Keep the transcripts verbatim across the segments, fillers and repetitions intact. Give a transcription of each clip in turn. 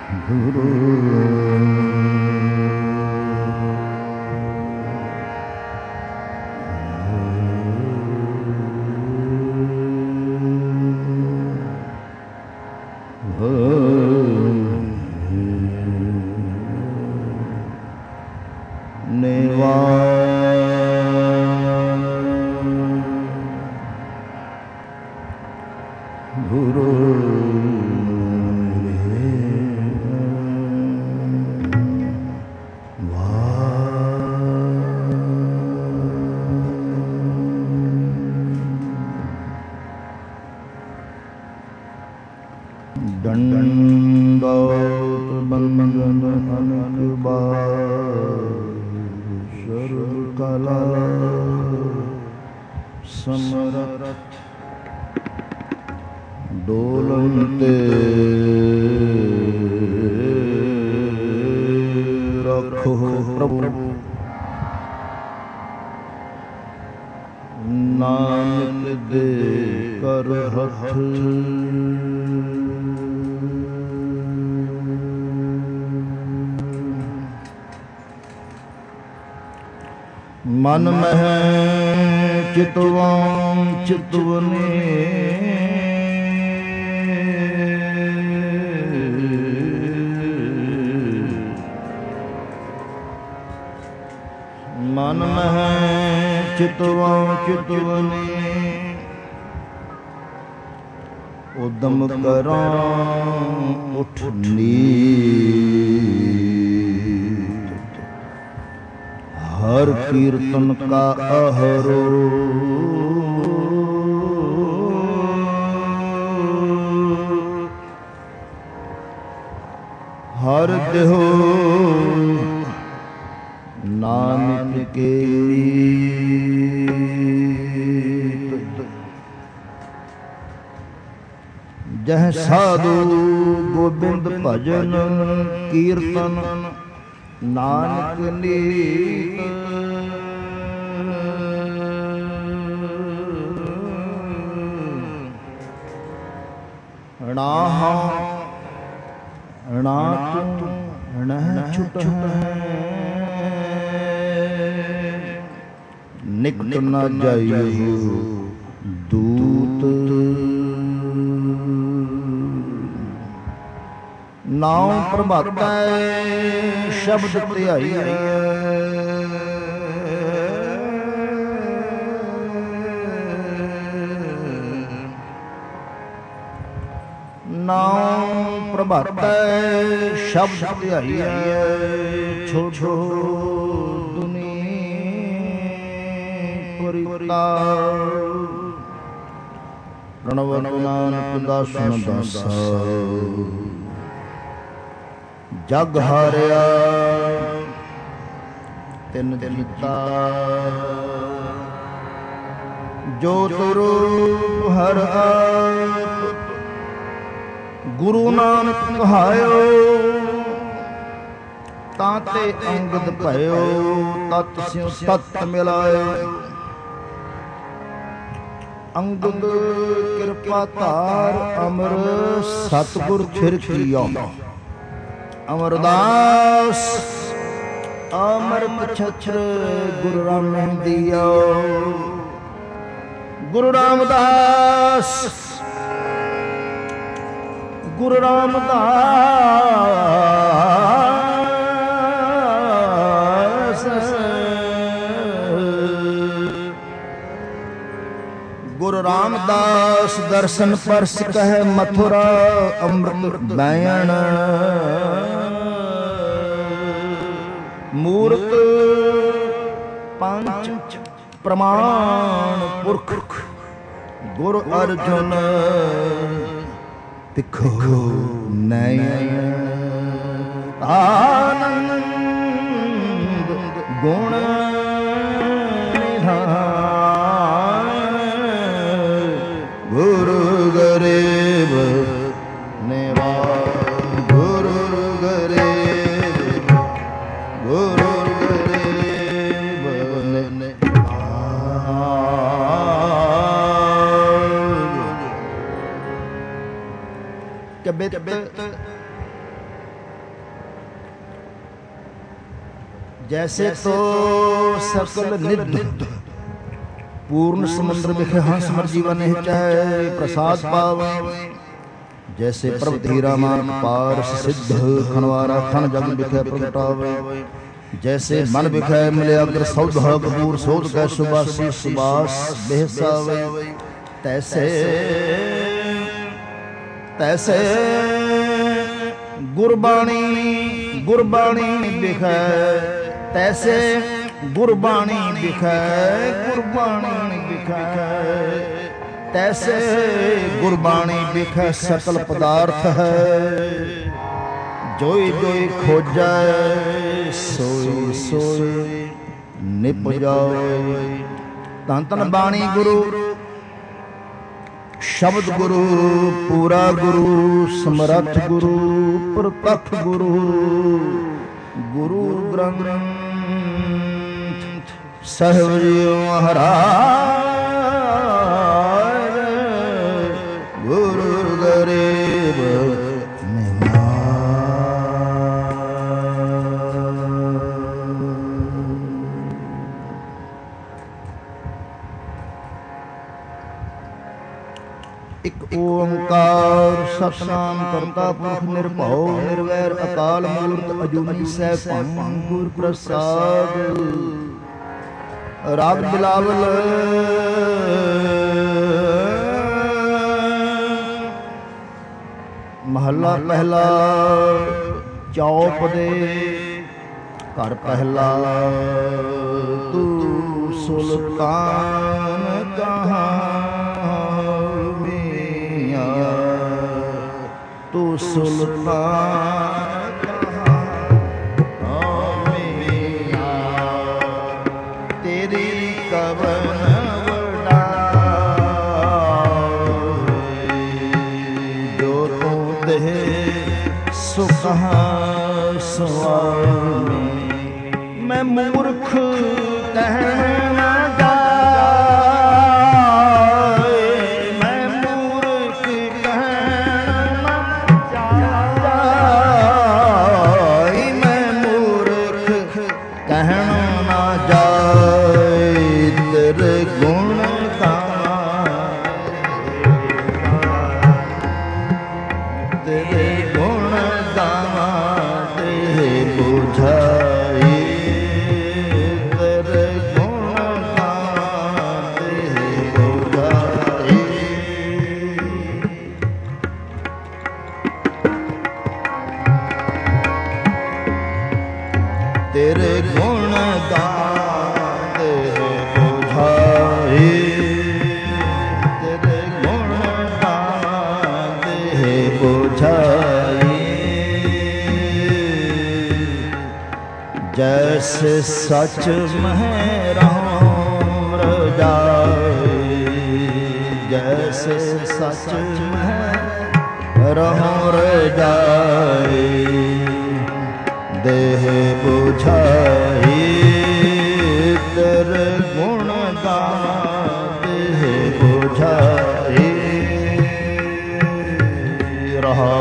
ਮਨ ਮਹਿ ਚਿਤਵਾਂ ਚਿਤਵਨੇ ਮਨ ਮਹਿ ਚਿਤਵਾਂ ਚਿਤਵਨੇ ਉਦਮ ਕਰਾਂ ਉਠ ਨੀਤ ਹਰ ਕੀਰਤਨ ਕਾ ਅਹਰੋ ਹਰ ਦੇਹੋ ਨਾਨਕ ਕੇ ਜਹ ਸਾਧੂ ਗੋਬਿੰਦ ਭਜਨ ਕੀਰਤਨ ਨਾਨਕ ਨੀਤ ਅਣਾਹ ਅਣਾ ਤੂੰ ਅਣਹ ਛੁਟਹਿ ਨਿਕਟ ਨਾ ਜਾਈਓ ਦੂਤ ਨਾਮ ਪ੍ਰਭਾਤੈ ਸ਼ਬਦ ਧਿਆਈ ਨਾਮ ਪ੍ਰਭਾਤੈ ਸ਼ਬਦ ਧਿਆਈ ਛੋ ਛੋ ਦੁਨੀ ਪਰਿਤਾ ਪ੍ਰਣਵ ਨਾਨਕ ਦਾਸਨ ਦਾਸਾ ਜਗ ਹਾਰਿਆ ਤਿਨ ਦਿੱਤਾ ਜੋ ਤੁਰੂ ਹਰ ਆਪ ਗੁਰੂ ਨਾਨਕ ਕਹਾਇਓ ਤਾਂ ਤੇ ਅੰਗਦ ਭਇਓ ਤਤ ਸਿਉ ਤਤ ਮਿਲਾਇਓ ਅੰਗਦ ਕਿਰਪਾ ਧਾਰ ਅਮਰ ਸਤਿਗੁਰ ਫਿਰ ਕੀਆ ਅਮਰਦਾਸ ਅਮਰਤ ਛਛਰ ਗੁਰੂ ਰਾਮਹਿੰਦੀਓ ਗੁਰੂ ਰਾਮਦਾਸ ਗੁਰੂ ਰਾਮਦਾਸ ਗੁਰੂ ਰਾਮਦਾਸ ਦਰਸ਼ਨ ਪਰਸ ਕਹਿ ਮਥੁਰਾ ਅੰਮ੍ਰਿਤ ਬੈਣ ਮੂਰਤ ਪੰਚ ਪ੍ਰਮਾਣ ਪੁਰਖ ਗੁਰ ਅਰਜੁਨ ਤਿਖੋ ਨੈਣ ਆਨੰਦ ਗੁਣ ਨਿਧਾਨ ਗੁਰੂ ਗਰੀਬ ਨਿਵਾ ਗੁਰੂ ਗਰੀਬ ਗੁਰੂ ਗਰੀਬ ਨੇ ਕਬਿਤ जैसे तो सकल निध पूर्ण समुद्र बिखे हंस मर जीवन चाहे प्रसाद पावे। जैसे प्रभ धीरा मान पार सिद्ध खनवारा खन जग बिखे प्रगटावे। जैसे मन बिखे मिले अग्र सौध कपूर सोध कै सुबासी सुबास बेहसावे। तैसे तैसे गुरबाणी गुरबाणी बिखे तैसे गुरबाणी बिखे गुरबाणी बिखे तैसे गुरबाणी बिखे सकल पदार्थ है। जोई जोई खोजै सोई सोई निप जाए। धन धन बाणी गुरु शब्द गुरु पूरा गुरु समरथ गुरु प्रतख गुरु गुरु ग्रंथ सहब जियो महाराज गुरु गरीब एक ओंकार सतनाम करता पुरख निर्भौ निर्वैर अकाल मूर्त अजूनी सैभं गुर प्रसाद। राग बिलावल महला पहला चौप दे घर पहला तू सुल्तान कहाँ तू सुल्तान कहाँ मिया तेरी कवन जो तू दे सुख स्वामी। मैं मूर्ख कहना तेरे गुण गाते बुझाए तेरे गुण गाते बुझाए। जैसे सच में राम रजाए जैसे सच में राम रजाए। देह बुझाई तेरे गुण गाते बुझाई रहा।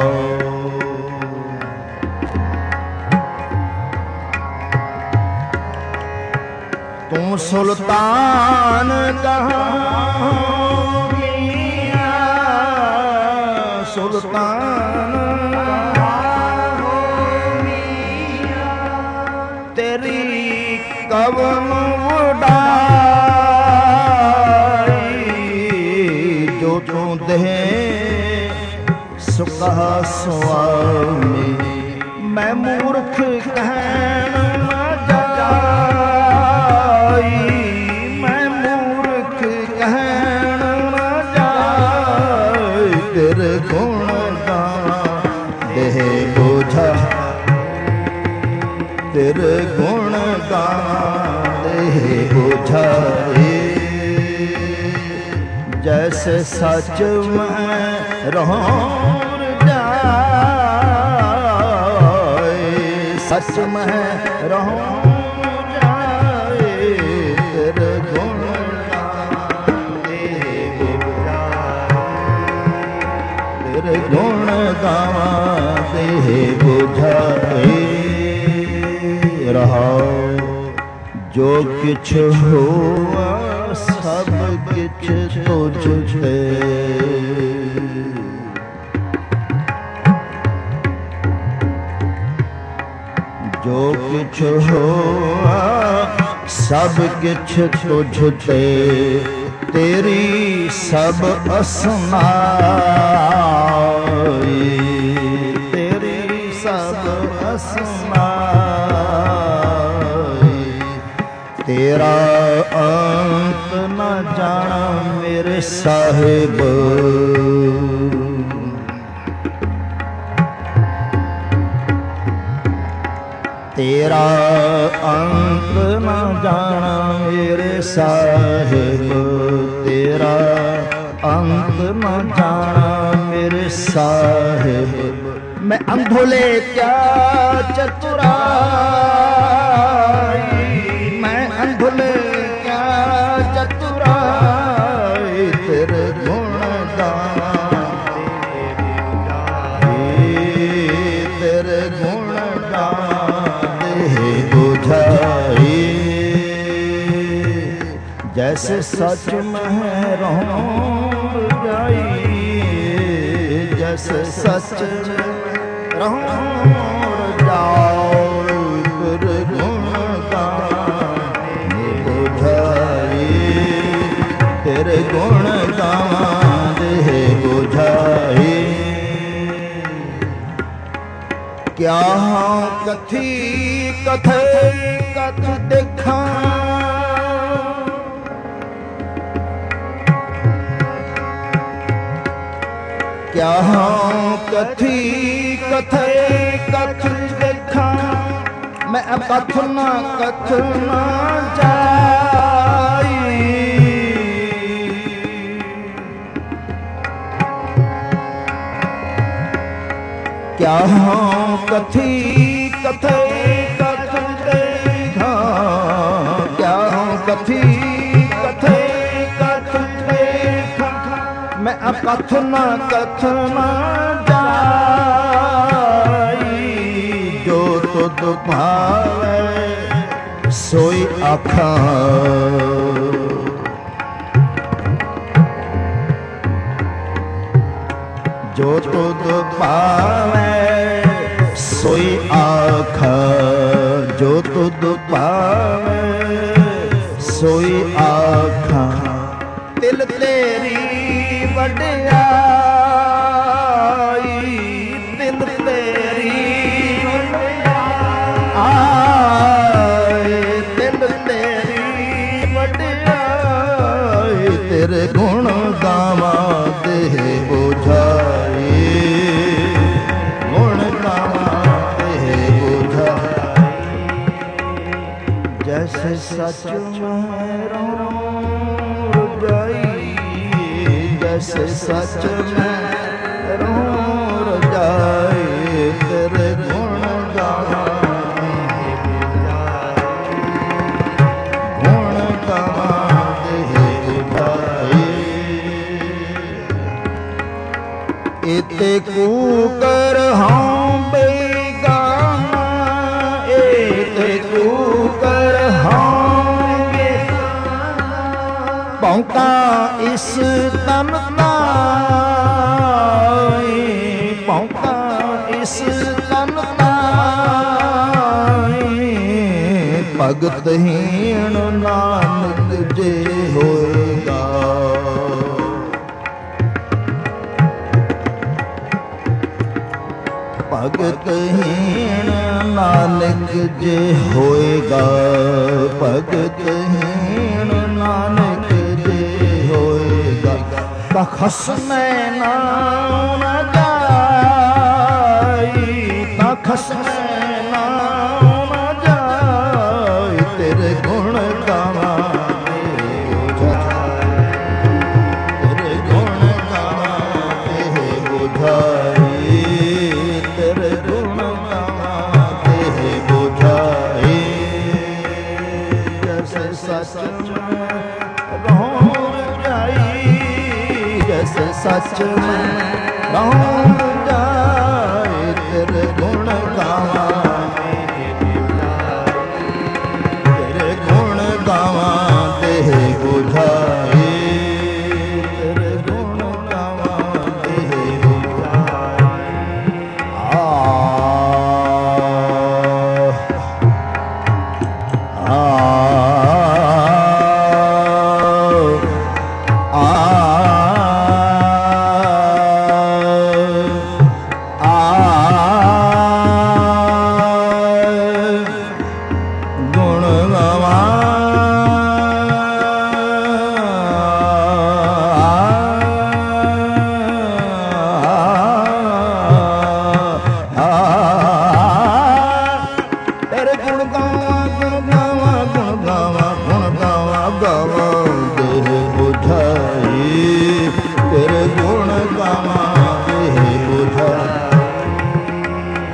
तू सुल्तान कहाँ मिया सुल्तान तेरी कवन उड़ाई जो तू दे सुख स्वामी। मैं मूर्ख कहना न जाई मैं मूर्ख कहना न जाई। तेरे गुण गाते बुझा तेरे गुण गाते बुझाए। जैसे सच में रहूं जाए सच में रहूं जाए। तेरे गुण गाते बुझाए तेरे गुण गाते बुझाए रहा। जो किछ हुआ सब किछ तुझ ते, जो किछ हुआ सब किछ तुझ ते, तेरी सब असनाई, तेरी सब असनाई। तेरा अंत न जाना मेरे साहिब, तेरा अंत न जाना मेरे साहिब, तेरा अंत न जाना मेरे साहिब। मैं अंधोले क्या चतुराई, मैं अंधोले क्या चतुराई, तेरे गुण गावे तेरे गुण गावे बुझाई। जैसे सच में रहूं जाई, जैसे सच रहूं जाओ, तेरे गुण गावे बुझाई, तेरे गुण गावे बुझाई। क्या कथी कथे कथ देखा, क्या कथी कथे कथ देखा, मैं कथ न कथ न जाई। क्या कथी कथे कथ देखा, क्या कथी कथे कथ देखा, मैं कथ न कथ न जाई। जो तुध भावे सोई आखा, जो तुध पावे सोई आखा, जो तुध पावे सोई आखा। दिल तेरी वड्याई, दिल तेरी वड्याई, दिल तेरी वड्याई। तेरे गुण गावा दे बुझाई, गुण गावा दे बुझाई। जैसे सच में रहूं जाई, जैसे सच में रहूं जाई। तेरे गुण गावे गुण गावे बुझाई। इते कूकर हाँ बेगाना, इते कूकर हाँ बेगाना। पौंका इस तन ताई, पौंका इस तन ताई। भगत हीन नानक जे होएगा, भगत हीन नानक जे होएगा, भगत हीन नानक जे होएगा। खसमे नाम न जाई, खसमे नाम न जाई। तेरे गुण गावा तेरे गुण गावा बुझाई, तेरे गुण गावा बुझाई। जैसे सच में रहूं जाई, जैसे सच में रहूं जाए। तेरे गुण गावा तेरे गुण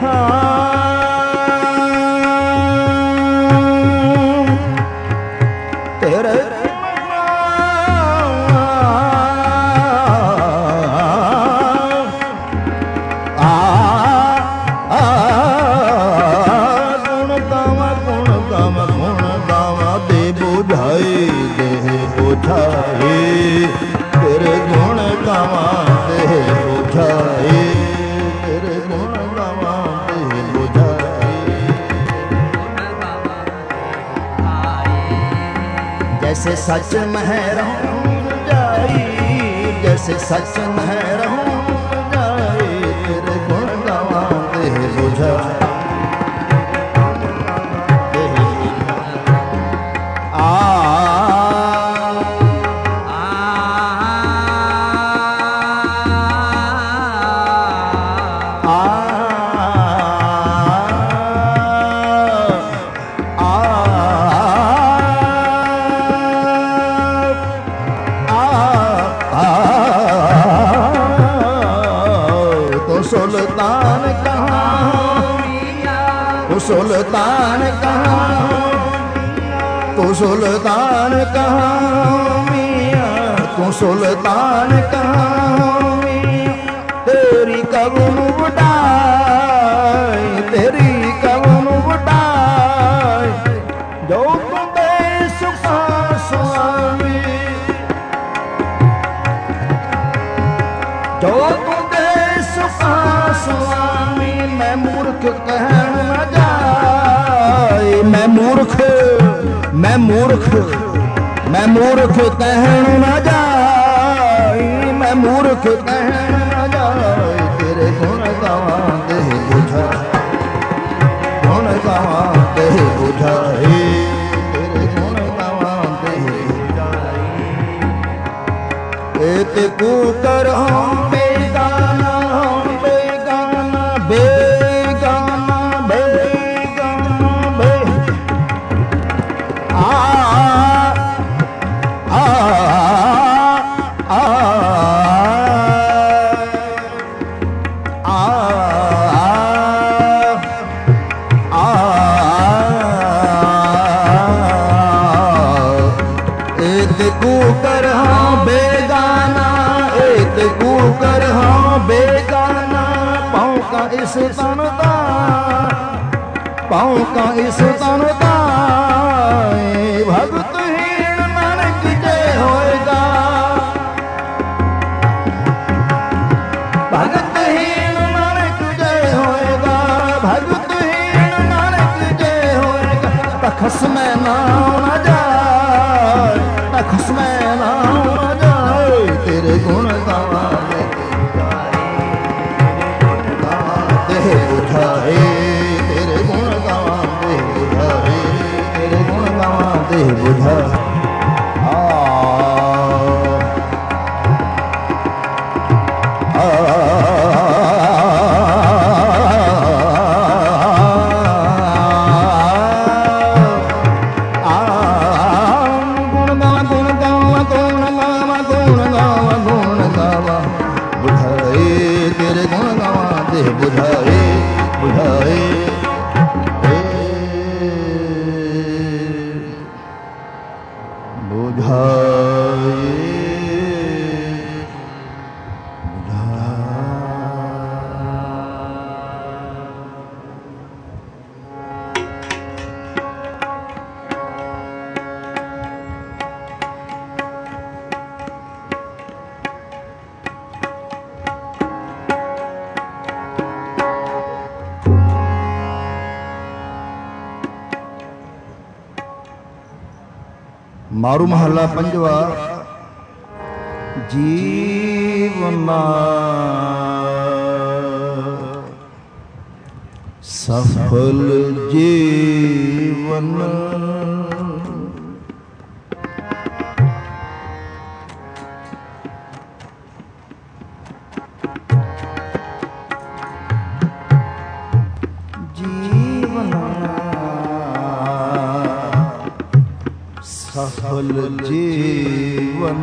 तेरे तेरे गुण गावा दे बुझाए, तेरे गुण गावा दे बुझाए। जैसे सच में रहूं जाई, जैसे सच में रहूं जाई, तेरे गुण गावा दे बुझाए। सुल्तान कहाँ, तू सुल्तान कहाँ, तू सुल्तान कहाँ मियाँ, तू सुल्तान कहाँ मियाँ। तेरी कौन बुढ़ाई, तेरी कौन बुढ़ाई, जो तुझे सुखा स्वामी, जो स्वामी। मैं मूर्ख कहन न जाए, मैं मूर्ख, मैं मूर्ख, मैं मूर्ख कहन न जाए, मैं मूर्ख कहन न जाए। तेरे गुण गावा दे बुझाए, गुण गावा दे बुझाए, तेरे गुण गावा दे बुझाए। एक कुकर हूँ बेगाना, बेगाना बेगाना बे आ आ आ आ आ एक कुकर हाँ बेगाना, एक कुकर हाँ बेगाना। पाँव का इस तनता, पाँव का इस तनता, भक्तहीन नानक जय होएगा, भक्तहीन नानक जय होएगा, भक्तहीन नानक जय होएगा। तखस में नाम न जाए, तखस में नाम न जाए, तेरे गुण गावा बुझाए, तेरे गुण गावा दे बुझाए, तेरे गुण गावा दे बुझाए। गुण गावा गुण गावा गुण गावा गुण गावा गुण गावा बुझाए, तेरे गुण गावा दे बुझाए बुझाए। मारू महला पंजवा। जीवना सफल जीवन सफल जीवन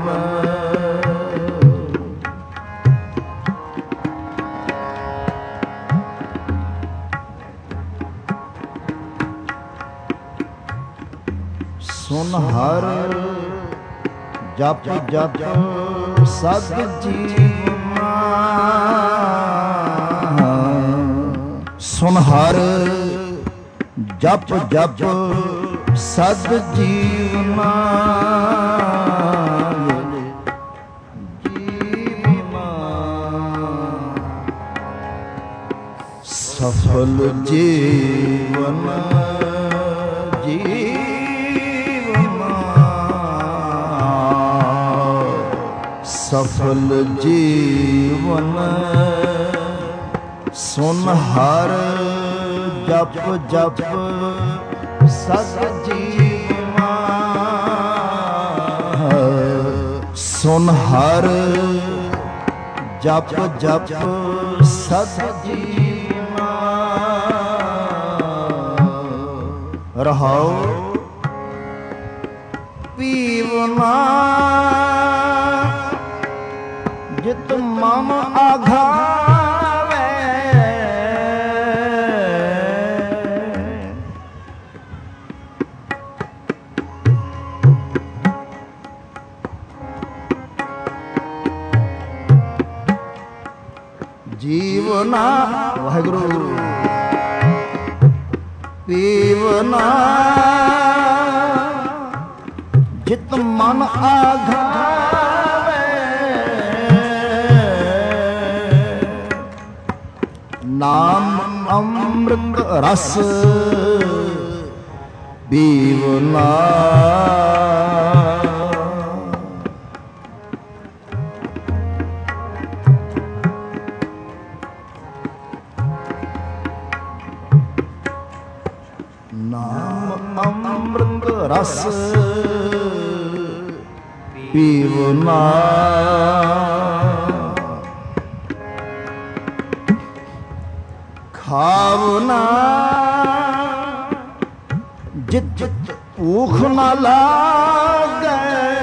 ਸੁਨ ਹਰ ਜਪ ਜਪ ਸਦ ਜੀਵਨਾ। ਸੁਨ ਹਰ ਜਪ ਜਪ ਸਦ ਜੀਵਨਾ। ਸਫਲ ਜੀਵਨ ਜੀਵਨਾ। ਸਫਲ ਜੀਵਨ ਸੁਨ ਹਰ ਜਪ ਜਪ ਸਦ ਜੀਵਨਾ। ਸੁਨ ਹਰ ਜਪ ਜਪ ਸਦ ਜੀਵਨਾ। ਰਹਾਉ ਪੀਵਨਾ ਜਿਤ ਮਮ ਆਘਾਵੇ। ਜੀਵਨਾ ਵਾਹਿਗੁਰੂ ਪੀਵਨਾ ਜਿਤ ਮਨ ਆਘਾਵੇ। ਨਾਮ ਅੰਮ੍ਰਿਤ ਰਸ ਪੀਵਨਾ। ਨਾਮ ਅੰਮ੍ਰਿਤ ਰਸ ਪੀਵਨਾ। ਖਾਵਨਾ ਜਿਤ ਜਿਤ ਭੂਖ ਨ ਲਾਗੈ।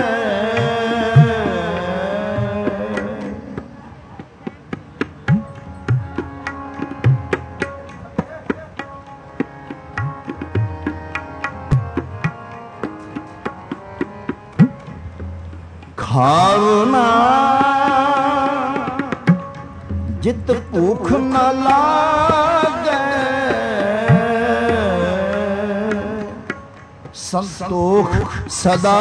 ਖਾਵਨਾ ਜਿਤ ਭੂਖ ਨ ਲਾਗੈ। ਸੰਤੋਖ ਸਦਾ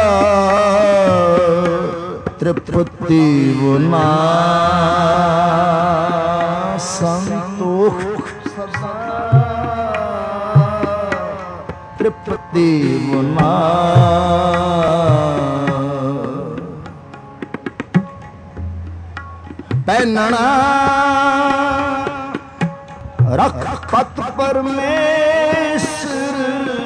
ਤ੍ਰਿਪਤੀ ਵਨਾ। ਸੰਤੋਖ ਸਦਾ ਤ੍ਰਿਪਤੀ ਵਨਾ। ਪਹਿਨਣਾ ਰਖ ਪਤ ਪਰਮੇਸ਼ਰ।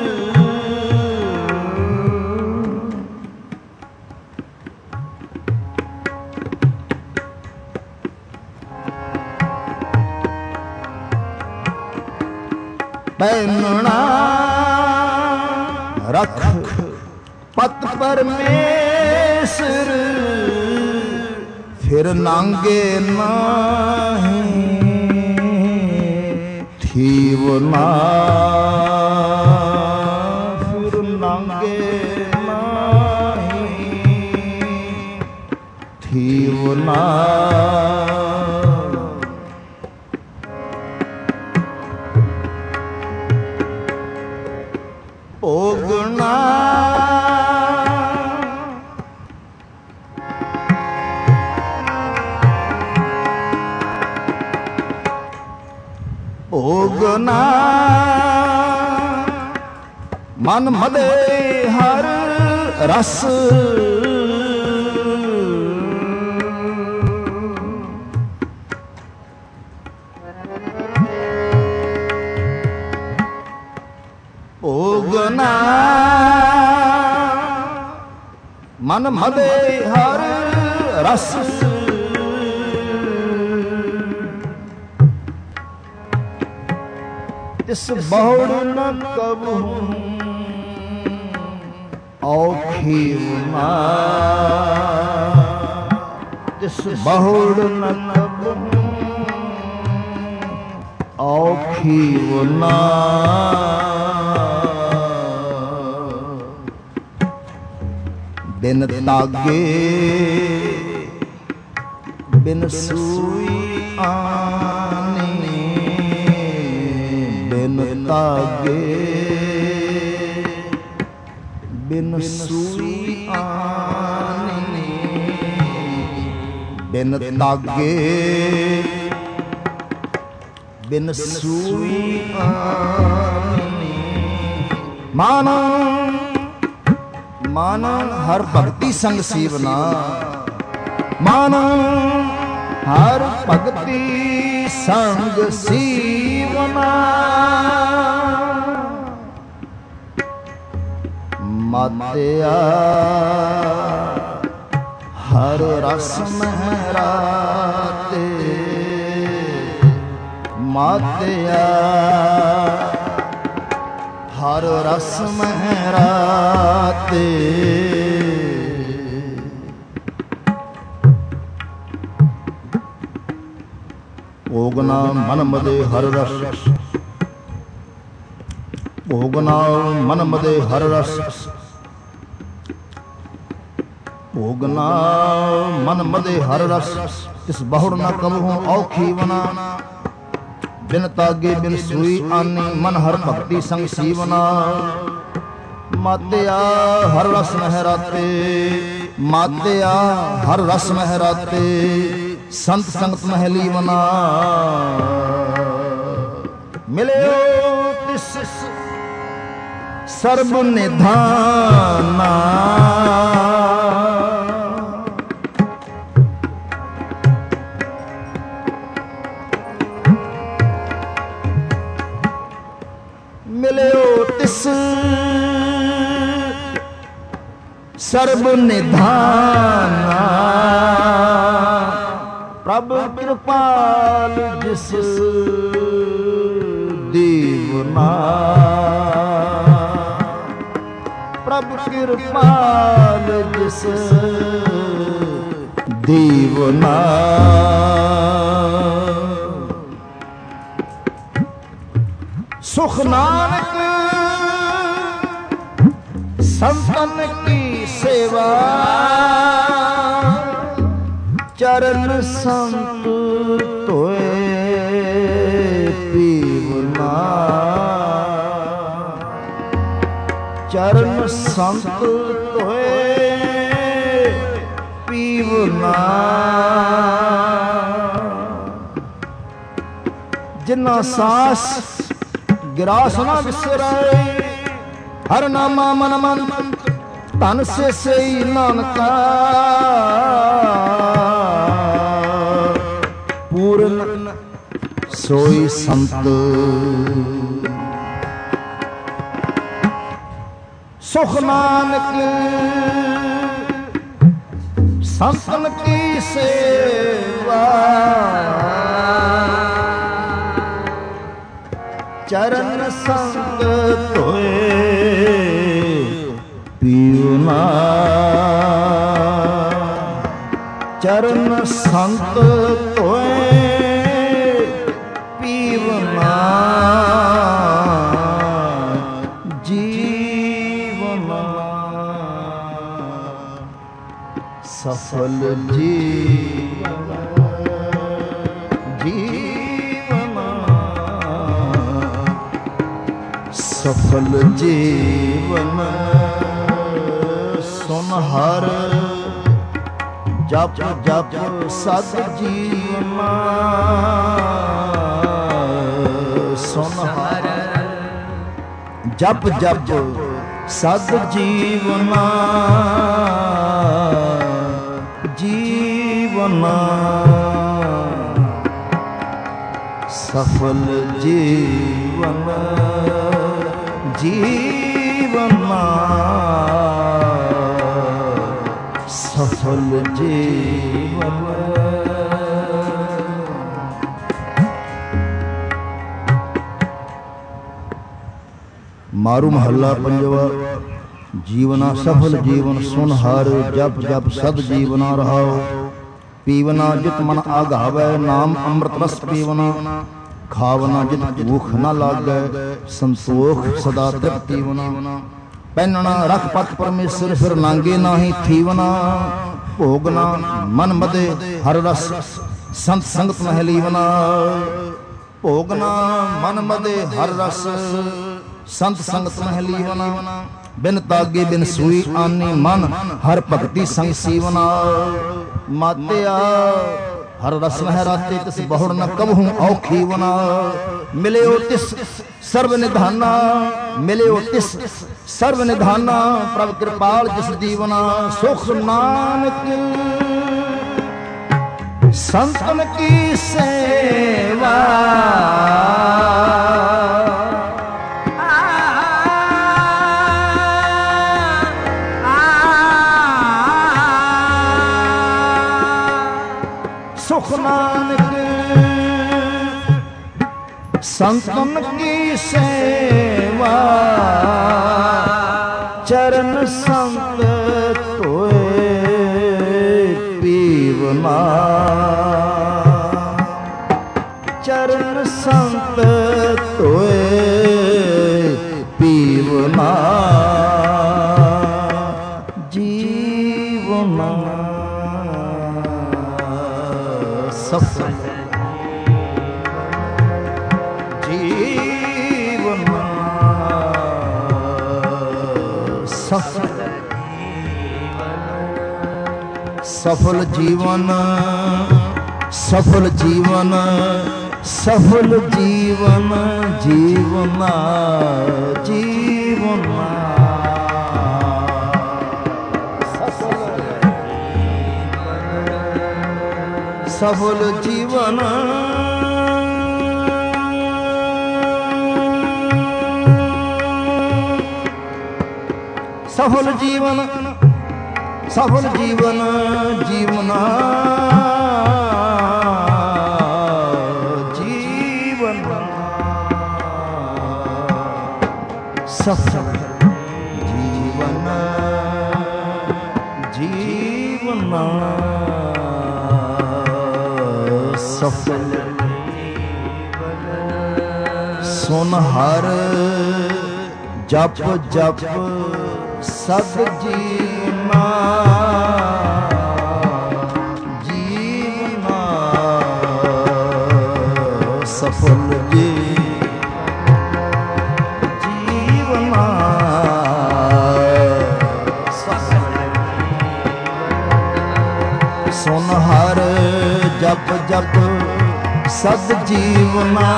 ਪਹਿਨਣਾ ਰਖ ਪਤ ਪਰਮੇਸ਼ਰ। ਫਿਰ ਨਾਂਗੇ ਨਾਹੀਂ ਥੀਵਨਾ। ਫਿਰ ਨਾਂਗੇ ਨਾਹੀਂ ਥੀਵਨਾ। ਭੋਗਣਾ ਭੋਗਨਾ ਮਨ ਮਦੇ ਹਰ ਰਸ। ਭੋਗਨਾ ਮਨ ਮਦੇ ਹਰ ਰਸ। ਤਿਸ ਬਹੁੜ ਨ ਕਬਹੂ ਔਖੀ ਨਾ। ਤਿਸ ਬਹੁੜ ਨ ਕਬਹੂ ਔਖੀ ਨਾ। बिन तागे बिन सूई आनी, बिन तागे बिन सूई आनी, बिन तागे बिन सूई आनी। मान मान हर भगति संग सीवना, मान हर भगति संग सीवना। मातिया हर रस महराते, मातिया हर रस महराते। भोगना मन मदे हर रस, भोगना मन मदे हर रस, भोगना मन मदे हर रस। तिस बहुड़ न कबहूँ औखी बना, बिन तागे बिन सूई आनी, मन हर भक्ति संग सीवना। मातिया हर रस महराते, मातिया हर रस महराते, संत संगत महली बना। मिले तिस सर्ब निधाना, मिलो तिस सर्ब निधाना। प्रभु कृपाल जिस दीवना, प्रभु कृपाल जिस दीवना। सुख नानक संतन की सेवा, चरण संत तोए पीवना, चरण संत तोए पीवना। जिन्ना सास गिरास न विसराए, हर नामा मन मन धन से सही नानका। पूर्ण सोई संत, सुख नानक संतन की सेवा, चरण संग तोए पीवना, चरण संत तोए पीवना। जीवना सफल जीवन, जीवना सफल जीवन। सुन हर जप जप सद जीवना, सुन हर जप जप सद जीवना। जीवना सफल जीवन, जीवना सफल जीवन। मारू महला पंजवा। जीवना सफल जीवन सुन हर जप जप सद जीवना रहाओ। पीवना जित मन आगावै नाम अमृत रस पीवना। खावना जित भूख न लागै संतोख सदा तृप्ति बना। ਪਹਿਨਣਾ ਰਖ ਪਖ ਪਰਮੇਸ਼ਰ ਫਿਰ ਨਾਂਗੇ ਨਾਹੀ ਥੀਵਨਾ ਭੋਗਨਾ ਮਨ ਮਦੇ ਹਰ ਰਸ ਸੰਤ ਸੰਗਤ ਮਹਿ ਲੀਵਨਾ ਭੋਗਨਾ ਮਨ ਮਦੇ ਹਰ ਰਸ ਸੰਤ ਸੰਗਤ ਮਹਿ ਲੀਵਨਾ ਬਿਨ ਤਾਗੇ ਬਿਨ ਸੂਈ ਆਨੀ ਮਨ ਹਰ ਭਗਤੀ ਸੰਗ ਸੀਵਨਾ ਮਾਤਿਆ हर रस मह राते तिस बहुड़ न कबहूं औखी वना मिले ओ तिस सर्व निधाना मिले ओ तिस सर्व निधाना प्रभ कृपाल जिस दीवना सुख नानक संतन की सेवा सुख नानक संतन की सेवा चरण संत तोए पीवना चरण संत तोए पीवना जीवना सफल जीवन सफल सफल जीवन सफल जीवन सफल जीवन जीवना जीवना सफल जीवन सफल जीवन सफल जीवन जीवना जीवन सफल जीवन जीवना सफल सुन हर जप जप सद जीवना जीवना सफल जी जीवना सफल सुन हर जप जप सद जीवना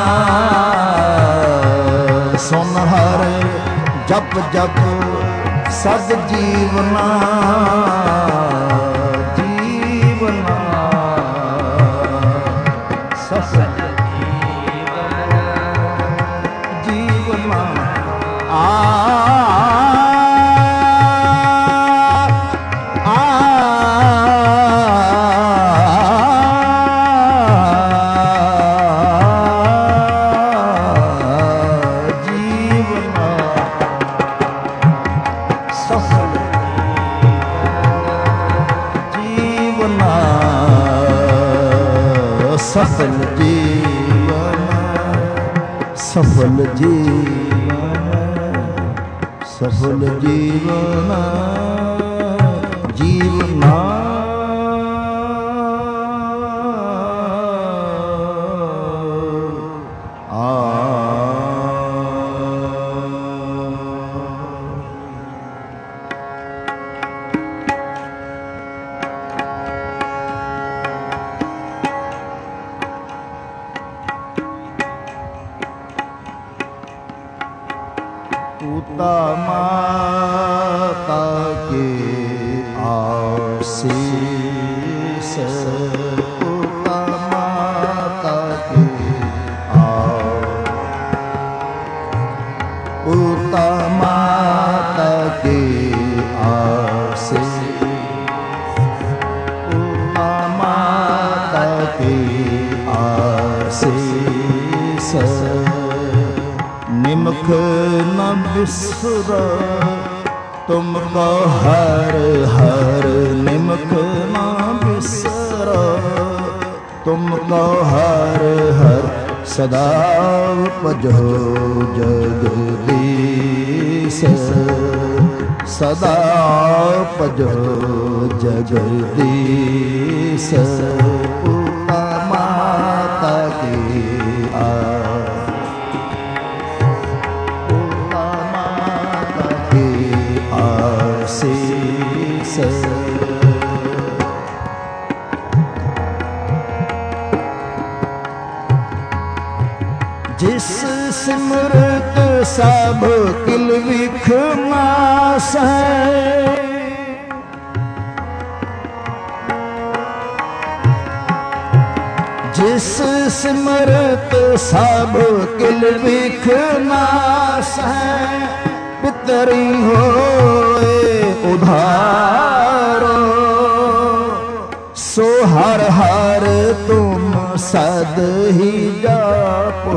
सुन हर जप जप सद जीवना जीवना सफल जीवना आ सफल जीवन सफल जीवन सफल जीवन जीवना पूता माता के आशीष पूता माता के पूता माता के आशीष पूता माता के आशीष निमख न बिसर तुमको हर हर निमख न बिसर तुमको हर हर सदा भजो जगदीश सदा भजो जगदीश पूता माता की आ पूता माता की आशीष जिस सिमरत सब किल विख नासै जिस सिमरत सब किल विख नासै पितरी होए उधारो सो हर हर तुम सद ही जापो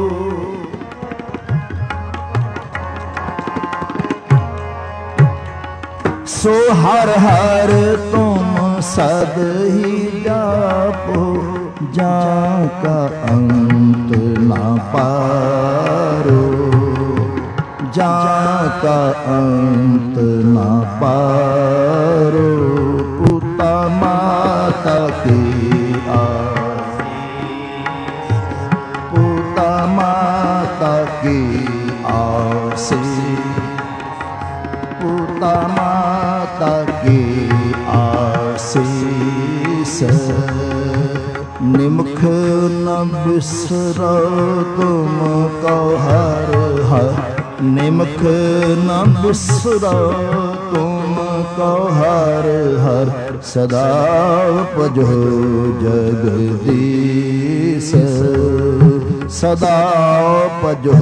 सो हर हर तुम सद ही जापो जाका अंत ना पारो जाका अंत ना पारो पूता माता की आ पूता माता की आशीष पूता माता की आशीष निमख न बिसरो तुम को हर हर निमख न बिसरो तुम को हर हर सदा भजो जगदीश सदा भजो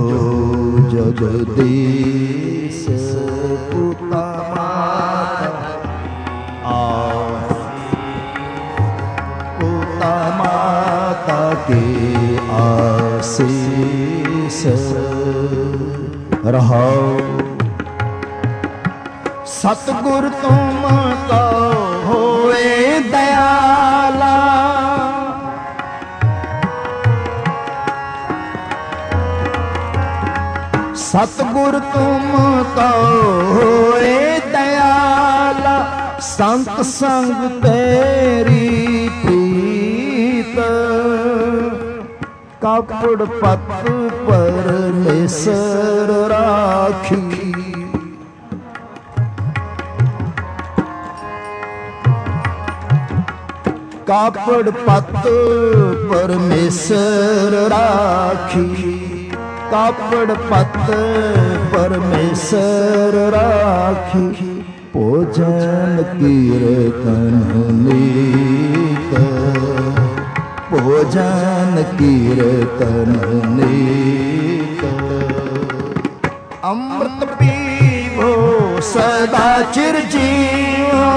जगदीश पूता माता आ पूता माता की आशीष रहो सतगुर तुम तो होए दयाला सतगुर तुम तो होए दयाला संत संग तेरी प्रीत कापड़ पत परमेसर राखी कापड़ पत परमेसर राखी कापड़ पत परमेसर राखी भोजन कीर्तन नीत भोजन कीर्तन नीत अमृत पीवो सदा चिरजीवो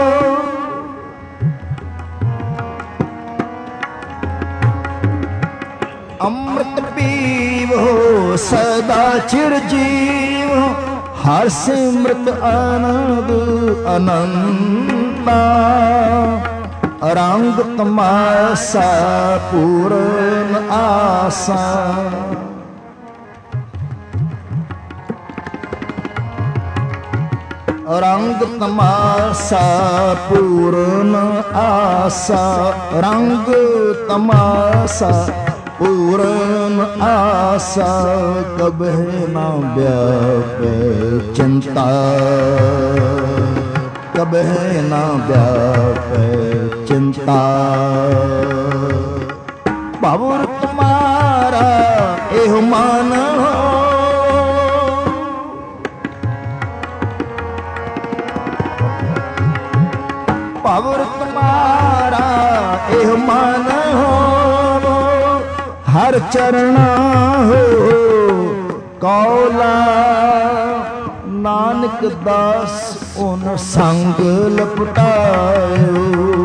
अमृत पीवो सदा चिरजीवो हर सिमृत आनंद अनंता रंग तमाशा पूर्ण आशा रंग तमाशा पूर्ण आशा रंग तमाशा पूर्ण आशा कबह न व्यापे चिंता कबह न व्यापे चिंता बाबुर तुम्हारा एह मान हो बाबुर तुम्हारा एह मान हो हर चरणा हो कौला नानक दास उन संग लपटायो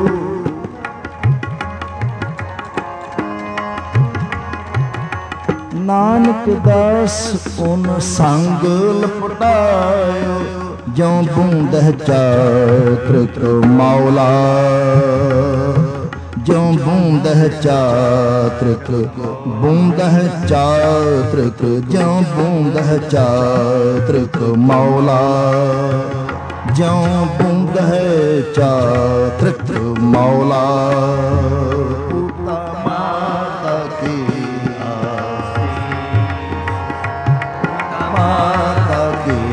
नानक दास उन संग लपटायो ज्यों बूंद चात्र मौला ज्यों बूंदह चातृक बूंदह चातृक ज्यों बूंदह चातृक मौला ज्यों बूंदह चातृक मौला पूता माता की माता की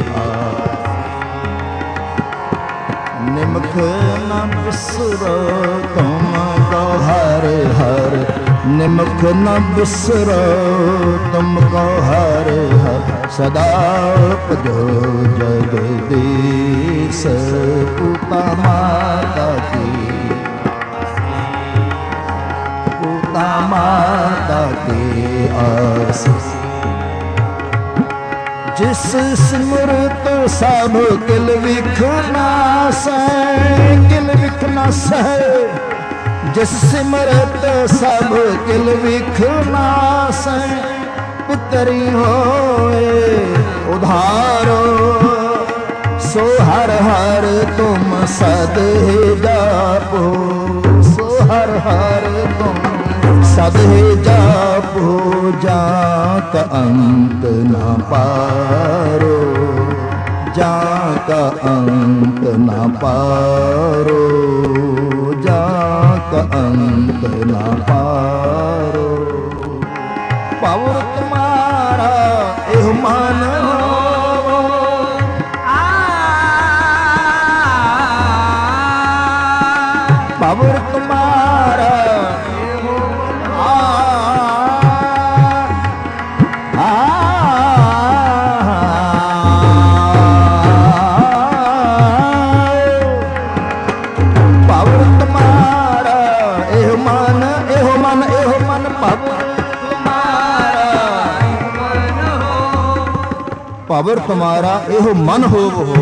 निमख न बिसरो तुम को हर हर निमख न बिसरो तुमको हर हर सदा भजो जगदीश पूता माता की पूता माता की आस जिस सिमरत सब किल विखना सै किल विखना सै जिस सिमरत सब किल विखना सै पितरी होए उधारो सो हर हर तुम सद ही जापो सो हर हर तुम सद ही जापो जात अंत न पारो जात अंत न पारो जात अंत न पारो पावर तुम्हारा एह मान हो पावर तुम्हारा पावर तुम्हारा एहो मन हो हो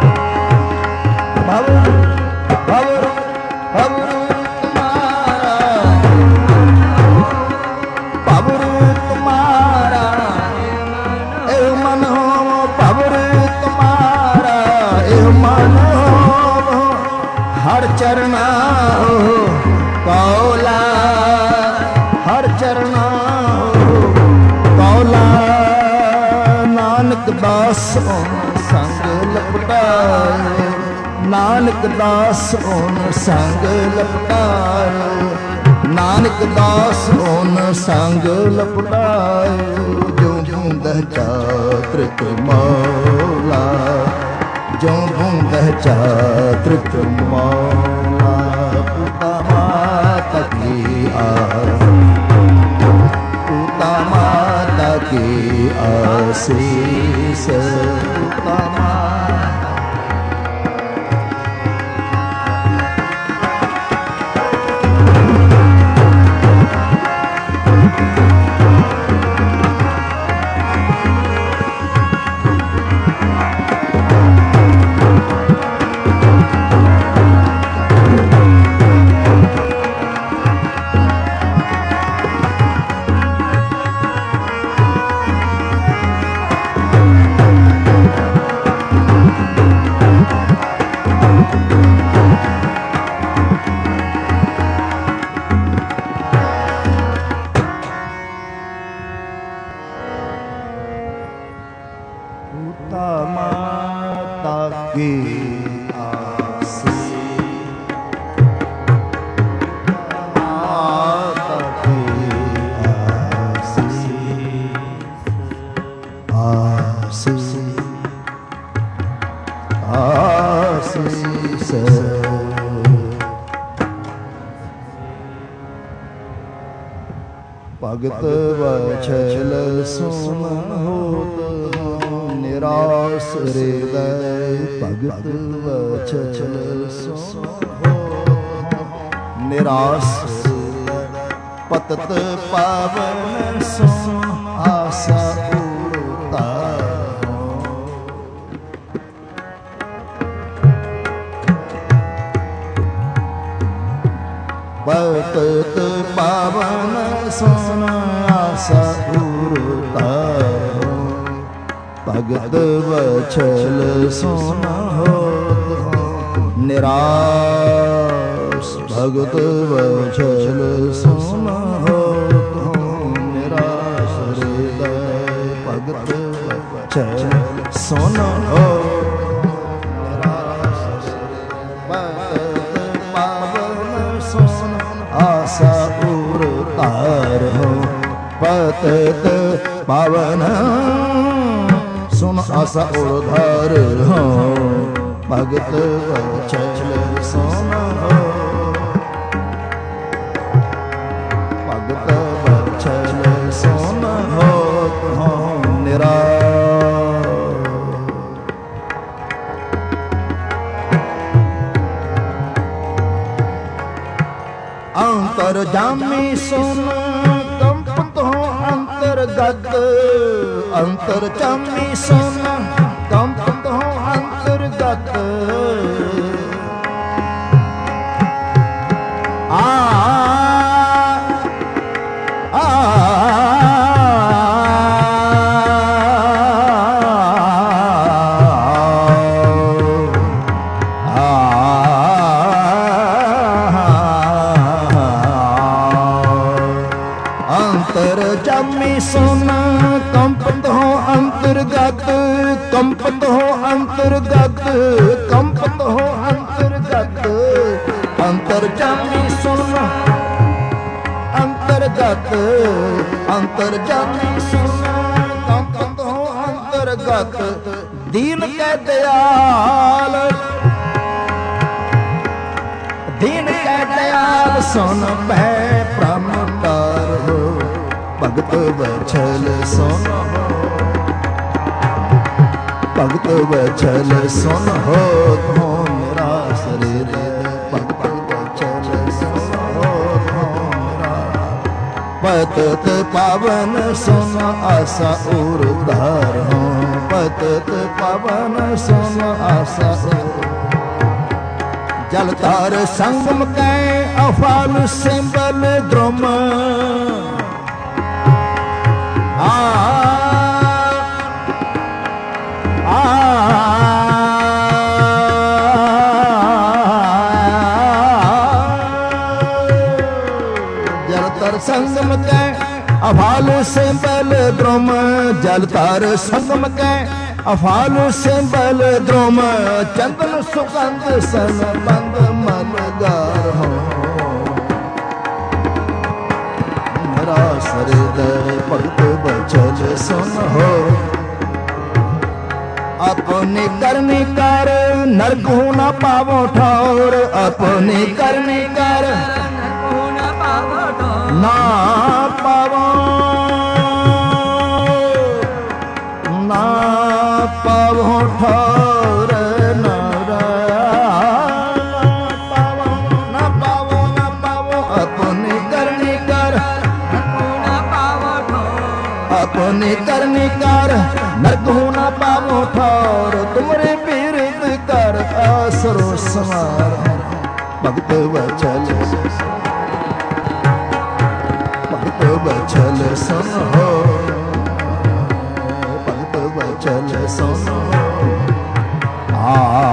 पावर पावर पावर तुम्हारा पावर तुम्हारा एहो मन हो पावर तुम्हारा एहो मन हो हर चरना हो कौला हर चरना हो कौला नानक दास ओन संग लपटाए नानक दास ओन संग लपटाए नानक दास ओन संग लपटाए जो बूंदह चातृक मौला जो बूंदह चातृक मौला पूता माता की आस पूता माता की आशीष पूता भगत वछल सुन होत निराश हृदय भगत वछल सुन होत निराश पतत पावन सुन आशा उड़ता पतत पावन सुन आशा उड़ता भगत वछल सुन होत निराश भगत वचल सुन हो निराश हृदय भगत वचल सुन हो आशा उर तार हो पतत पावन सुन आशा उर धार हो भगत वचल सुन हो भगत वचल सुन हो निरा अंतर जामी सुन कंपत हो अंतर्गत अंतर जामी सुन कंपत हो अंतर्गत आ कंपत हो अंतर्गत कंपत हो अंतर्गत अंतर जामी सुन अंतर्गत अंतर जामी सुन कंपत हो अंतर्गत दीन कै दयाल दीन कै दयाल सुन भय प्रमटार हो भगत वचल सुन हो भगत वचल सुन हो तो मेरा शरीर भगत वचल सुन हो तो मेरा पतत पावन सुन आशा उर धार हो पतत पावन सुन आशा जल तार संगम कै अफाल सिंबल द्रुम आ संगम कै अफाल से बल द्रुम जल तार संगम कै अफाल से बल द्रुम चंदन सुगंध सन बंद मलगार हो मेरा हृदय भगत वचल सुन हो अपने करने कर नरक न पावो ठौर अपने करने कर ना पावो ना पावो ठौर पावो ना पावो ना पावो अपने करने कर अपने करने कर नरक न पावो ठौर तुमरे पीरित कर आसरो समार भगत वचल भगत वचल सुन हो भगत वचल सुन हो आ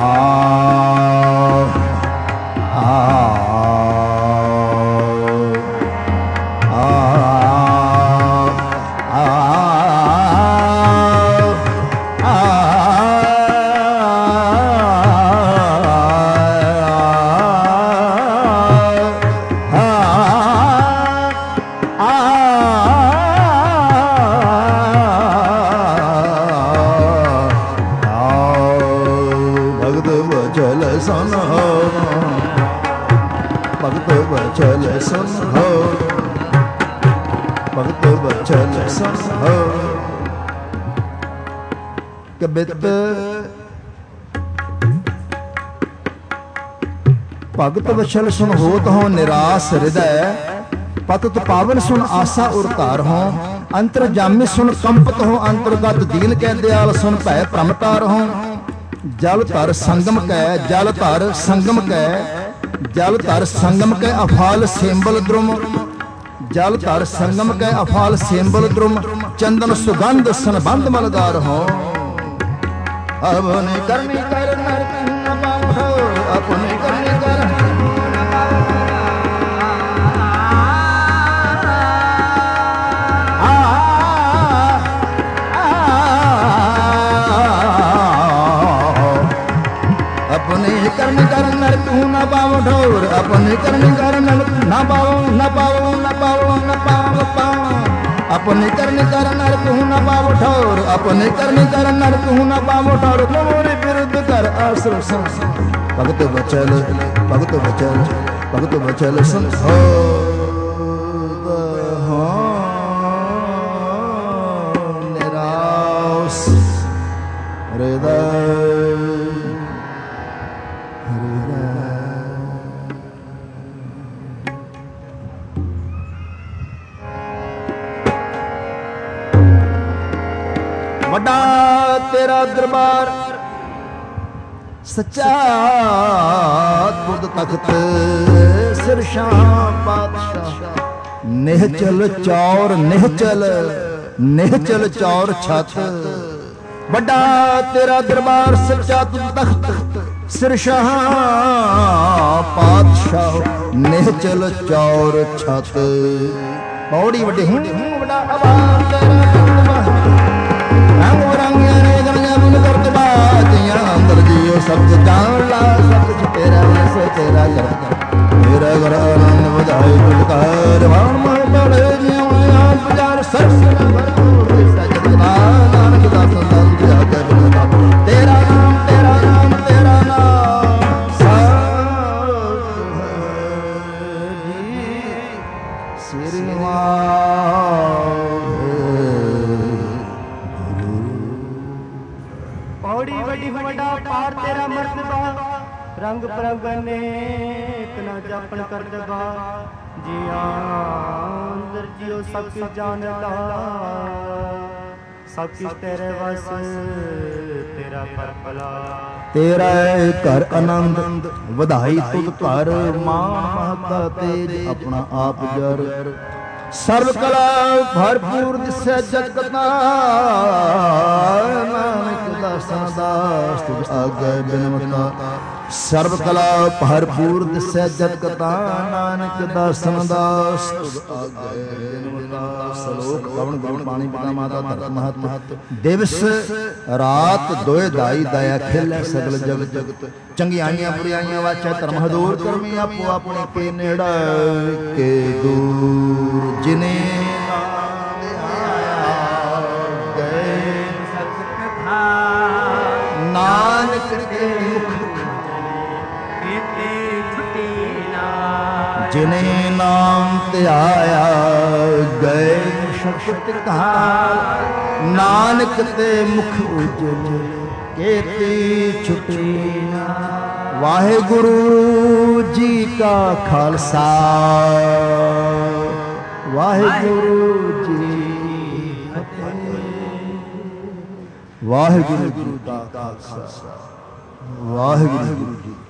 वचल सुन हो भगत वचल सुन हो कबित भगत वचल सुन हो तो निराश हृदय पतत पावन सुन आशा उरतार हो अंतर जामी सुन कंपत हो अंतर्गत दीन कै दयाल सुन भय प्रमटार हो जल तर संगम कै जल तर संगम कै जल तर संगम कै अफाल सेंबल द्रुम जल तर संगम कै अफाल सेंबल द्रुम चंदन सुगंध संबंध मलदार हो अपने करनी कर अपने करनी कर अपने करने कर नरक हूँ न पावो ठौर, अपने करने कर नरक हूँ न पावो ठौर, मोरे विरुद्ध कर आश्रम सुन। भगत बचल भगत बचल भगत बचल सुन हो निराश हृदय बड़ा तेरा दरबार सच्चा खुद तख्त सिरशाह पातशाह, निहचल चौर निहचल निहचल चौर छत। बड़ा तेरा दरबार सच्चा तुद तख्त सिरशाह पातशाह, निहचल चौर छत। पौड़ी वड्डी हूं बड़ा आवाज तेरा रंग बरंगिया ने गलियां बुन करत बाजियां, अंदर जियो सब जान ला सब कुछ तेरा वैसे तेरा कर मेरा घर आनंद बधाई गुलकार वाण मह बड़े जियो आन बाजार सरस भरपूर सजदा नानक दास दास बुझा के बिना तेरा नाम तेरा नाम तेरा नाम साध जी सिरवा पौड़ी वड्डी वड्डा पार तेरा मर्तबा, रंग परंग अनेक न जापन कर दबा, जिया अंदर जियो सब कुछ जानता, सब कुछ तेरे वस तेरा परपला। तेरा घर आनंद ਵਧਾਈ ਤੁਧ ਘਰ ਮਾਨ ਮਹਤਾ ਤੇਜ ਆਪਣਾ ਆਪ ਜਰ। सर्व कला भरपूर दिसै जगता, नानक दासा दास तुझ आगे बिनमता। सर्व कला भरपूर दिसै जगता, नानक दासन दास तुझ आगे बिनमता। सलोक पवन गुण पानी पिता माता धरत महत महत, दिवस रात दोए दाई दया खेलै सगल जगत जगत। चंगियाइयां बुराइयां वाचै धर्म हदूर, करमी आपो अपने के नेड़ा के दूर। जिने नानक के मुख जिने नाम त्याया गए शक्ति कहा, नानक ते मुख उजल केती छुटी। वाहेगुरु जी का खालसा वाहेगुरु जी वाहेगुरु जी का खालसा वाहेगुरु जी।